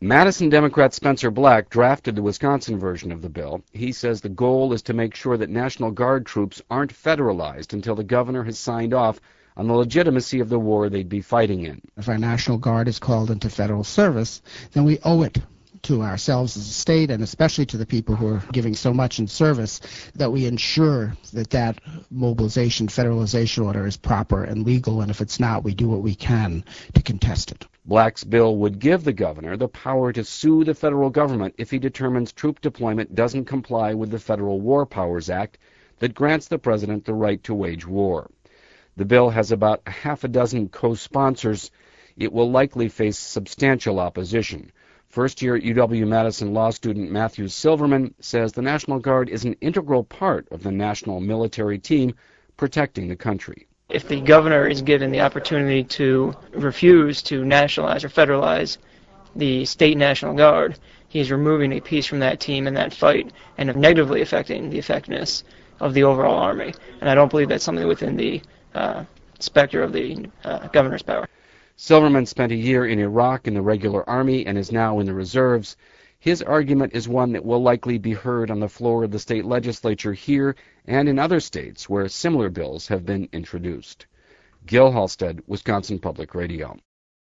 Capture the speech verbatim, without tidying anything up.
Madison Democrat Spencer Black drafted the Wisconsin version of the bill. He says the goal is to make sure that National Guard troops aren't federalized until the governor has signed off on the legitimacy of the war they'd be fighting in. If our National Guard is called into federal service, then we owe it to ourselves as a state, and especially to the people who are giving so much in service, that we ensure that that mobilization, federalization order is proper and legal, and if it's not, we do what we can to contest it. Black's bill would give the governor the power to sue the federal government if he determines troop deployment doesn't comply with the Federal War Powers Act that grants the president the right to wage war. The bill has about a half a dozen co-sponsors. It will likely face substantial opposition. First-year U W-Madison law student Matthew Silverman says the National Guard is an integral part of the national military team protecting the country. If the governor is given the opportunity to refuse to nationalize or federalize the state National Guard, he is removing a piece from that team in that fight and negatively affecting the effectiveness of the overall Army. And I don't believe that's something within the uh, specter of the uh, governor's power. Silverman spent a year in Iraq in the regular Army and is now in the reserves. His argument is one that will likely be heard on the floor of the state legislature here and in other states where similar bills have been introduced. Gil Halstead, Wisconsin Public Radio.